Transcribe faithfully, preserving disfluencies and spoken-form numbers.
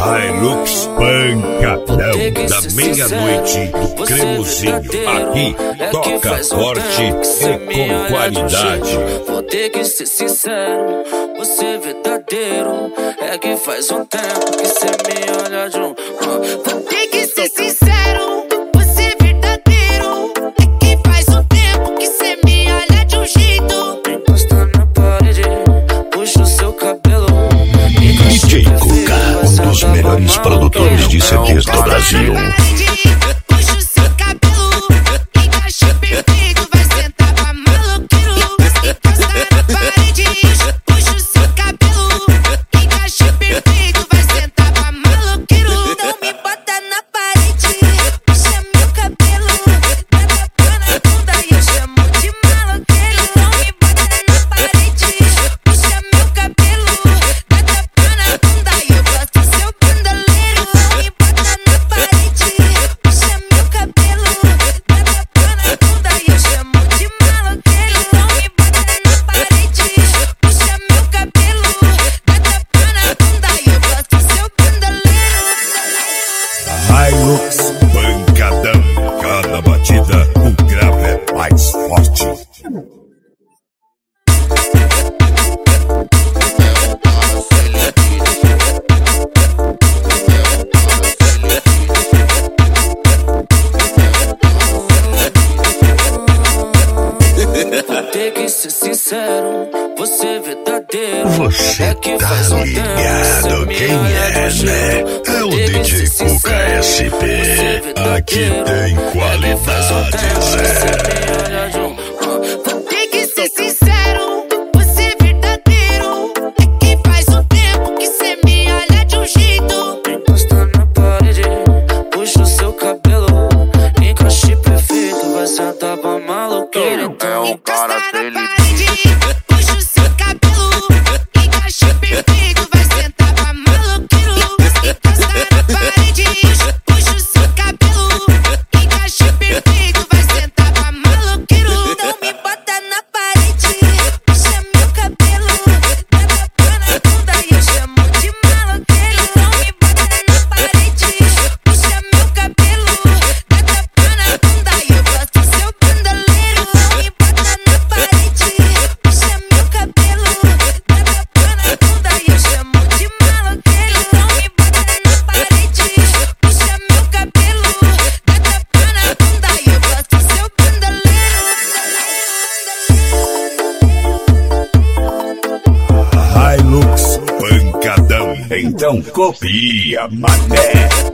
Hilux pancadão da meia-noite do Cremosinho. Aqui toca forte e com qualidade. Vou ter que ser sincero, você verdadeiro. É que faz um tempo que cê me olha de um. Vou ter que ser sincero, você verdadeiro. É que faz um tempo que cê me olha de um jeito. Encosta na parede, puxa o seu cabelo. D J Cuca, um dos melhores produtores de C Ds do Brasil. Puxa o seu cabelo, encaixa perfeito, vai sentar pra maloqueiro. Encosta na parede, puxa o seu cabelo, encaixa perfeito, vai sentar pra maloqueiro. Não me bota na parede, puxa meu cabelo, dá tapa na bunda e eu chamo de maloqueiro. Não me bota na parede, puxa meu cabelo, dá tapa na bunda e eu gosto do seu bandaleiro. Não me bota na parede, puxa meu cabelo, dá tapa na bunda e eu chamo de maloqueiro. Não me bota na parede, puxa meu cabelo, dá tapa na bunda e eu gosto do seu bandaleiro. Hilux pancadão, cada batida o grave é mais forte. Vou ter que ser sincero, você verdadeiro. Você É que tá faz um tempo que ligado cê me quem olha é, de um né? jeito. É o Vou ter D que J ser Cuca sincero, S P. você Aqui verdadeiro. tem É que faz um qualidade, tempo que Zé. cê me olha de um. Vou ter que ser sincero, você verdadeiro. É que faz um tempo que cê me olha de um jeito. Encosta na parede, puxa o seu cabelo. Encaixe perfeito, vai sentar pra maloqueiro. Então Encosta na parede, puxa o seu cabelo, encaixe perfeito, vai sentar pra maloqueiro. Encosta na parede, puxa o seu cabelo, encaixe perfeito, vai sentar pra maloqueiro. Não me bota na parede, puxa meu cabelo, dá tapa na bunda e eu chamo de maloqueiro. Não me bota na parede, puxa meu cabelo, dá tapa na bunda e eu gosto do seu bandaleiro. Não me bota na parede, puxa meu cabelo, dá tapa na bunda e eu chamo de maloqueiro. Não me bota na parede, puxa meu cabelo, dá tapa na bunda e eu gosto do seu bandaleiro. Hilux pancadão, então copia, mané.